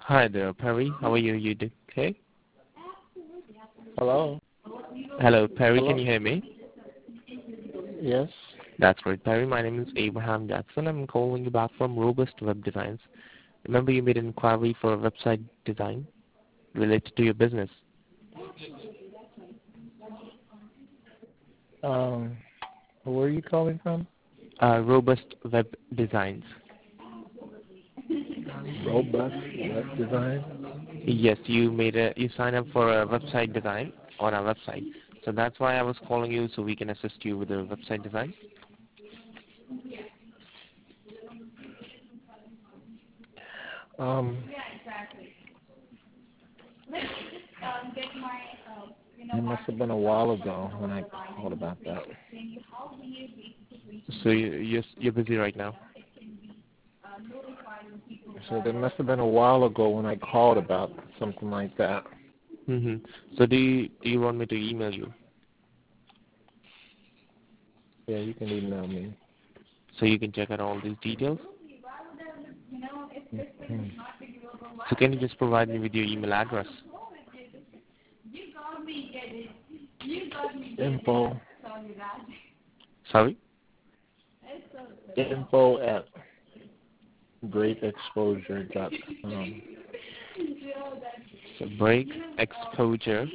Hi there, Perry. How are you? You okay? Hello? Hello, Perry. Can Hello? you hear me? Yes? That's great, Perry. My name is Abraham Jackson. I'm calling you back from Robust Web Designs. Remember you made an inquiry for a website design related to your business. Where are you calling from? Robust Web Designs. Robust Web Design? Yes, you signed up for a website design on our website. So that's why I was calling you so we can assist you with the website design. Um, it must have been a while ago when I called about that. So you're busy right now. So it must have been a while ago when I called about something like that. So do you want me to email you Yeah, you can email me. so you can check out all these details? Mhm. So can you just provide me with your email address? Info Sorry? info at greatexposure.com. So break exposure.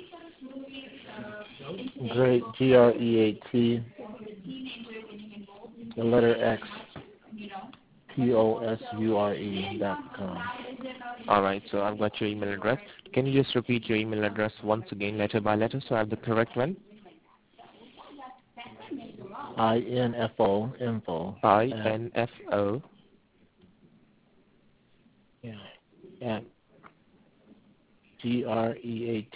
Great, GREAT, the letter X, POSURE.com. All right, so I've got your email address. Can you just repeat your email address once again, letter by letter, so I have the correct one? Info, INFO. at GREAT,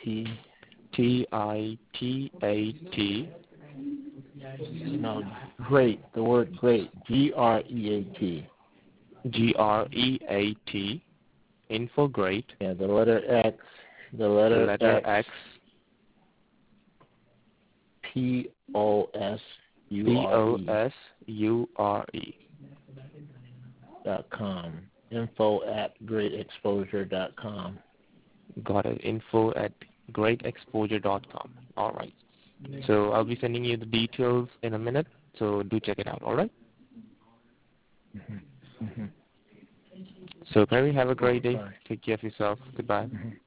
TITAT. no, great, the word great, GREAT. GREAT. Info great. Yeah, the letter X, the The letter letter X, X. POSURE POSURE. .com. Info at greatexposure.com. Got it. Info at greatexposure.com. All right. So I'll be sending you the details in a minute. So do check it out. All right. Mm-hmm. Mm-hmm. So Perry, have a great day. Bye. Take care of yourself. Goodbye. Mm-hmm.